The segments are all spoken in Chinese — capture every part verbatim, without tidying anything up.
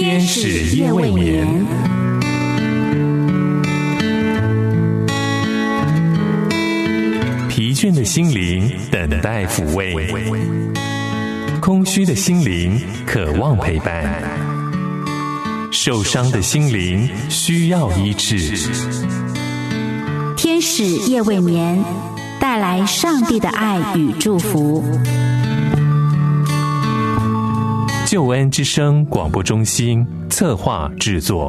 天使夜未眠。疲倦的心灵等待抚慰，空虚的心灵渴望陪伴，受伤的心灵需要医治。 天使夜未眠，带来上帝的爱与祝福。 救恩之声广播中心策划制作。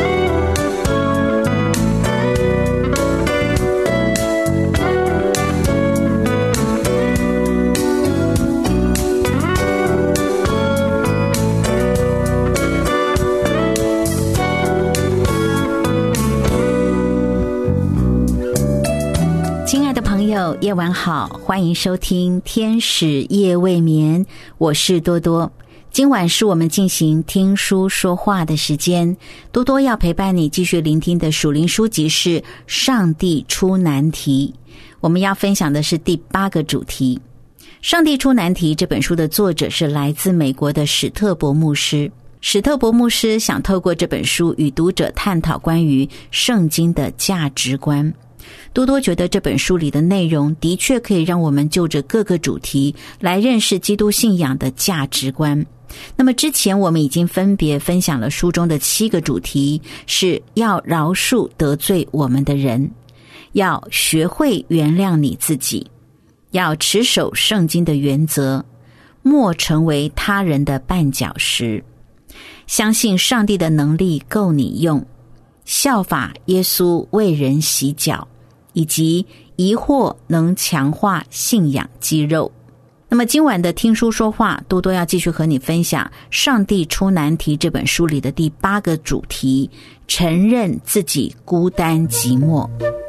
夜晚好，欢迎收听天使夜未眠，我是多多。今晚是我们进行听书说话的时间，多多要陪伴你继续聆听的属灵书籍是上帝出难题。我们要分享的是第八个主题。上帝出难题这本书的作者是来自美国的史特伯牧师。史特伯牧师想透过这本书与读者探讨关于圣经的价值观。多多觉得这本书里的内容的确可以让我们就着各个主题来认识基督信仰的价值观。那么之前我们已经分别分享了书中的七个主题，是要饶恕得罪我们的人，要学会原谅你自己，要持守圣经的原则，莫成为他人的绊脚石，相信上帝的能力够你用，效法耶稣为人洗脚，以及疑惑能强化信仰肌肉。那么今晚的听书说话，多多要继续和你分享《上帝出难题》这本书里的第八个主题，承认自己孤单寂寞。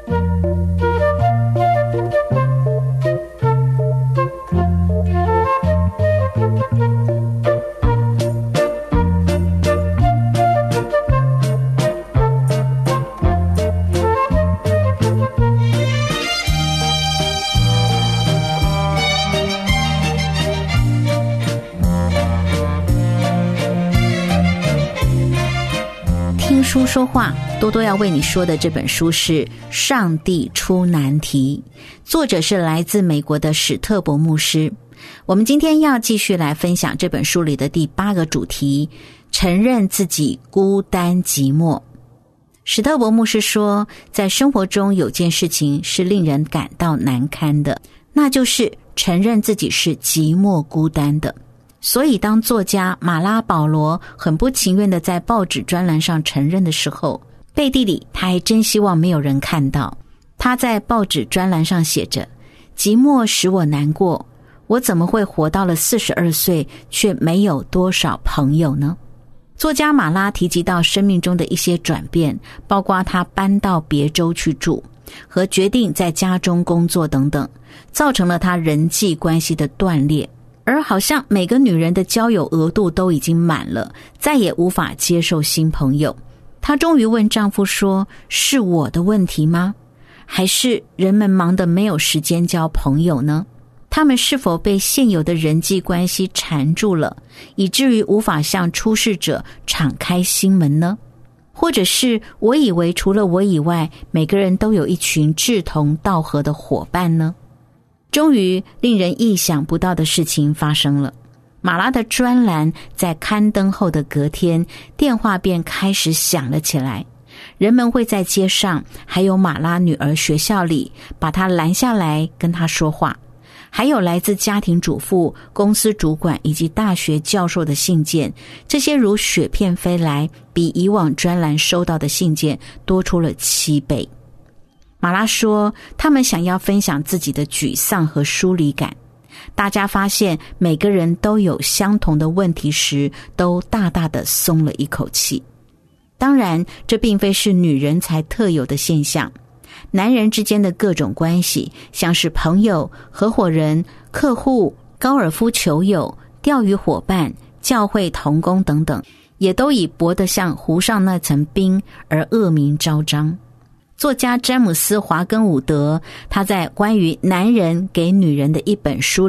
书说话，多多要为你说的这本书是《上帝出难题》，作者是来自美国的史特伯牧师。我们今天要继续来分享这本书里的第八个主题，承认自己孤单寂寞。史特伯牧师说，在生活中有件事情是令人感到难堪的，那就是承认自己是寂寞孤单的。所以当作家马拉保罗很不情愿地在报纸专栏上承认的时候，背地里他还真希望没有人看到。他在报纸专栏上写着，寂寞使我难过，我怎么会活到了四十二岁却没有多少朋友呢？作家马拉提及到生命中的一些转变，包括他搬到别州去住和决定在家中工作等等，造成了他人际关系的断裂。而好像每个女人的交友额度都已经满了，再也无法接受新朋友。她终于问丈夫说，是我的问题吗？还是人们忙得没有时间交朋友呢？他们是否被现有的人际关系缠住了，以至于无法向出世者敞开心门呢？或者是我以为除了我以外，每个人都有一群志同道合的伙伴呢？终于令人意想不到的事情发生了，马拉的专栏在刊登后的隔天，电话便开始响了起来。人们会在街上还有马拉女儿学校里把她拦下来跟她说话，还有来自家庭主妇、公司主管以及大学教授的信件，这些如雪片飞来，比以往专栏收到的信件多出了七倍。马拉说，他们想要分享自己的沮丧和疏离感。大家发现每个人都有相同的问题时，都大大的松了一口气。当然，这并非是女人才特有的现象。男人之间的各种关系，像是朋友、合伙人、客户、高尔夫球友、钓鱼伙伴、教会同工等等，也都以薄得像湖上那层冰而恶名昭彰。作家詹姆斯·华根伍德，他在关于男人给女人的一本书里，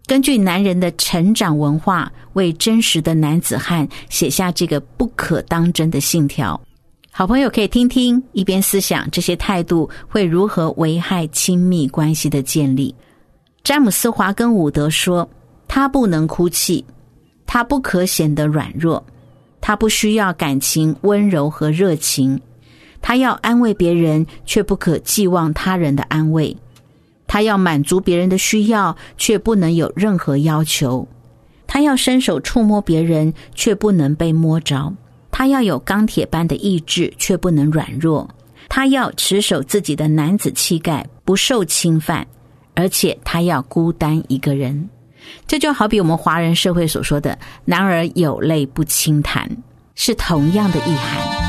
根据男人的成长文化，为真实的男子汉写下这个不可当真的信条。好朋友可以听听，一边思想这些态度会如何危害亲密关系的建立。詹姆斯·华根伍德说，他不能哭泣，他不可显得软弱，他不需要感情温柔和热情，他要安慰别人，却不可寄望他人的安慰，他要满足别人的需要，却不能有任何要求，他要伸手触摸别人，却不能被摸着，他要有钢铁般的意志，却不能软弱，他要持守自己的男子气概，不受侵犯，而且他要孤单一个人。这就好比我们华人社会所说的男儿有泪不轻弹，是同样的意涵。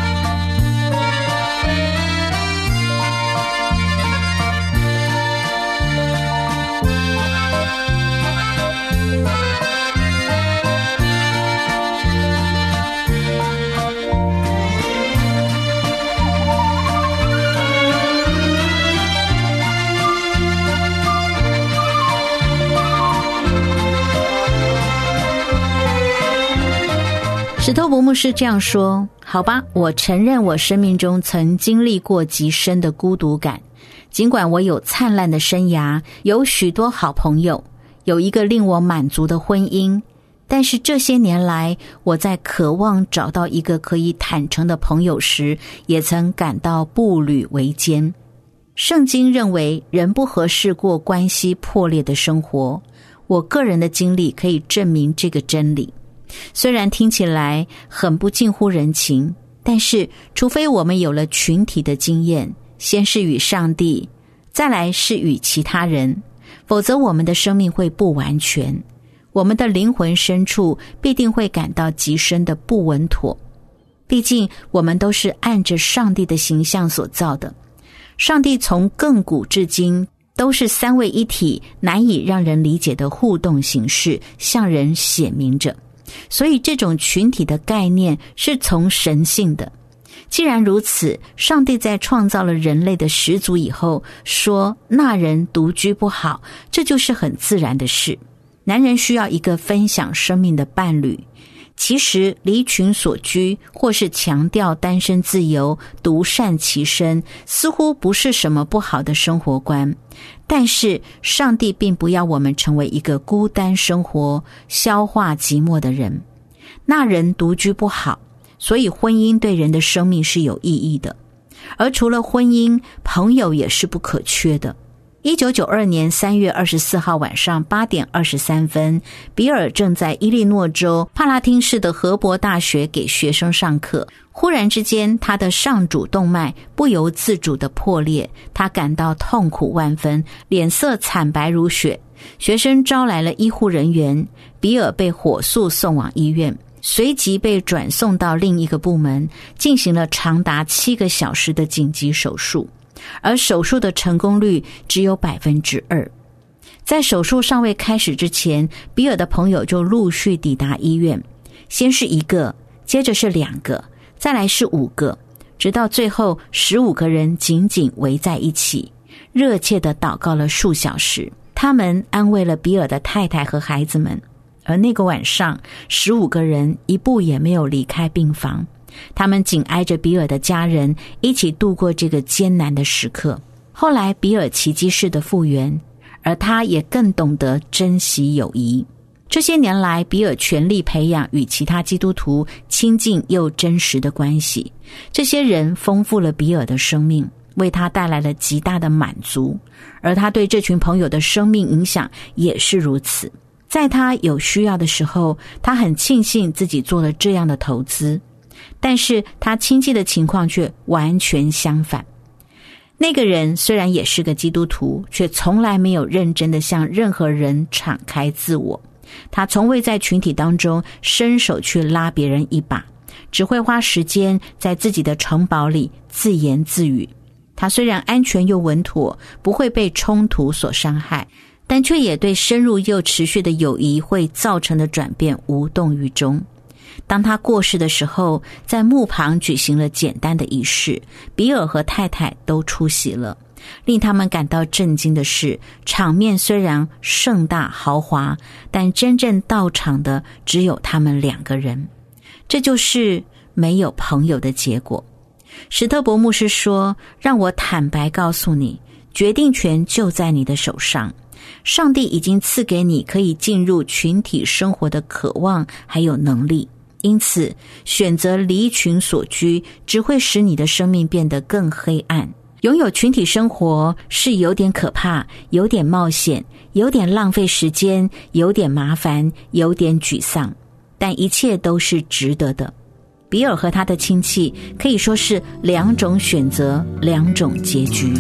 史托伯牧师这样说，好吧，我承认我生命中曾经历过极深的孤独感，尽管我有灿烂的生涯，有许多好朋友，有一个令我满足的婚姻，但是这些年来，我在渴望找到一个可以坦诚的朋友时，也曾感到步履维艰。圣经认为人不合适过关系破裂的生活，我个人的经历可以证明这个真理。虽然听起来很不近乎人情，但是除非我们有了群体的经验，先是与上帝，再来是与其他人，否则我们的生命会不完全，我们的灵魂深处必定会感到极深的不稳妥。毕竟我们都是按着上帝的形象所造的，上帝从亘古至今都是三位一体，难以让人理解的互动形式向人显明着，所以这种群体的概念是从神性的。既然如此，上帝在创造了人类的始祖以后，说那人独居不好，这就是很自然的事。男人需要一个分享生命的伴侣。其实离群所居，或是强调单身自由、独善其身，似乎不是什么不好的生活观。但是上帝并不要我们成为一个孤单生活、消化寂寞的人。那人独居不好，所以婚姻对人的生命是有意义的。而除了婚姻，朋友也是不可缺的。一九九二年三月二十四号晚上八点二十三分，比尔正在伊利诺州帕拉汀市的荷伯大学给学生上课。忽然之间，他的上主动脉不由自主地破裂，他感到痛苦万分，脸色惨白如雪。学生招来了医护人员，比尔被火速送往医院，随即被转送到另一个部门，进行了长达七个小时的紧急手术。而手术的成功率只有百分之二。在手术尚未开始之前，比尔的朋友就陆续抵达医院，先是一个，接着是两个，再来是五个，直到最后十五个人紧紧围在一起，热切地祷告了数小时。他们安慰了比尔的太太和孩子们，而那个晚上，十五个人一步也没有离开病房。他们紧挨着比尔的家人，一起度过这个艰难的时刻。后来比尔奇迹式的复原，而他也更懂得珍惜友谊。这些年来，比尔全力培养与其他基督徒亲近又真实的关系。这些人丰富了比尔的生命，为他带来了极大的满足，而他对这群朋友的生命影响也是如此。在他有需要的时候，他很庆幸自己做了这样的投资。但是他亲戚的情况却完全相反。那个人虽然也是个基督徒，却从来没有认真地向任何人敞开自我。他从未在群体当中伸手去拉别人一把，只会花时间在自己的城堡里自言自语。他虽然安全又稳妥，不会被冲突所伤害，但却也对深入又持续的友谊会造成的转变无动于衷。当他过世的时候，在墓旁举行了简单的仪式，比尔和太太都出席了。 令他们感到震惊的是，场面虽然盛大豪华，但真正到场的只有他们两个人。这就是没有朋友的结果。史特伯牧师说，让我坦白告诉你，决定权就在你的手上。上帝已经赐给你可以进入群体生活的渴望还有能力，因此选择离群所居只会使你的生命变得更黑暗。拥有群体生活是有点可怕，有点冒险，有点浪费时间，有点麻烦，有点沮丧，但一切都是值得的。比尔和他的亲戚可以说是两种选择，两种结局。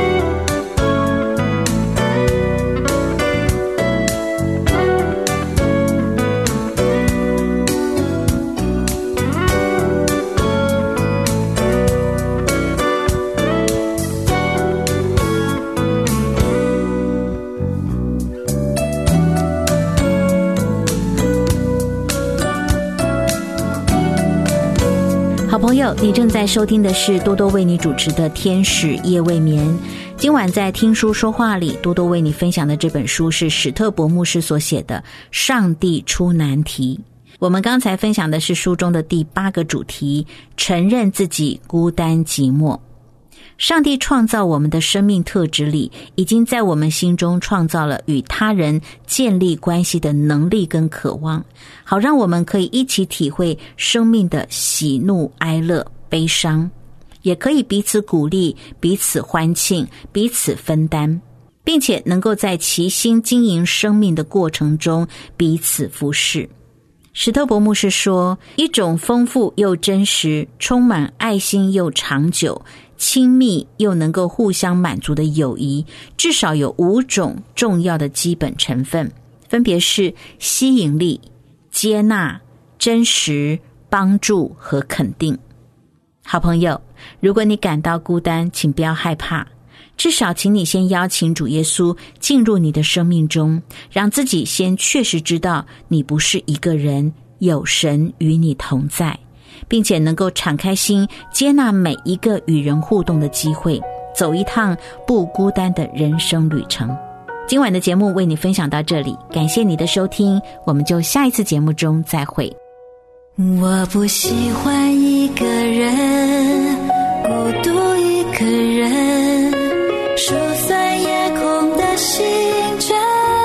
好朋友，你正在收听的是多多为你主持的天使夜未眠。今晚在听书说话里，多多为你分享的这本书是史特伯牧师所写的《上帝出难题》。我们刚才分享的是书中的第八个主题，承认自己孤单寂寞。上帝创造我们的生命特质里，已经在我们心中创造了与他人建立关系的能力跟渴望，好让我们可以一起体会生命的喜怒哀乐悲伤，也可以彼此鼓励，彼此欢庆，彼此分担，并且能够在齐心经营生命的过程中彼此服侍。史特伯牧师说，一种丰富又真实，充满爱心又长久，亲密又能够互相满足的友谊，至少有五种重要的基本成分，分别是吸引力、接纳、真实、帮助和肯定。好朋友，如果你感到孤单，请不要害怕，至少请你先邀请主耶稣进入你的生命中，让自己先确实知道你不是一个人，有神与你同在，并且能够敞开心，接纳每一个与人互动的机会，走一趟不孤单的人生旅程。今晚的节目为你分享到这里，感谢你的收听，我们就下一次节目中再会。 我不喜欢一个人，孤独一个人，疏散夜空的星辰，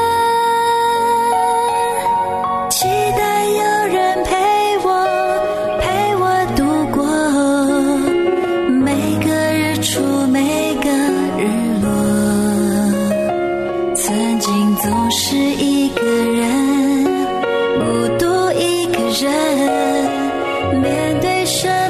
期待有人陪我陪我度过每个日出每个日落。曾经总是一个人，孤独一个人，面对生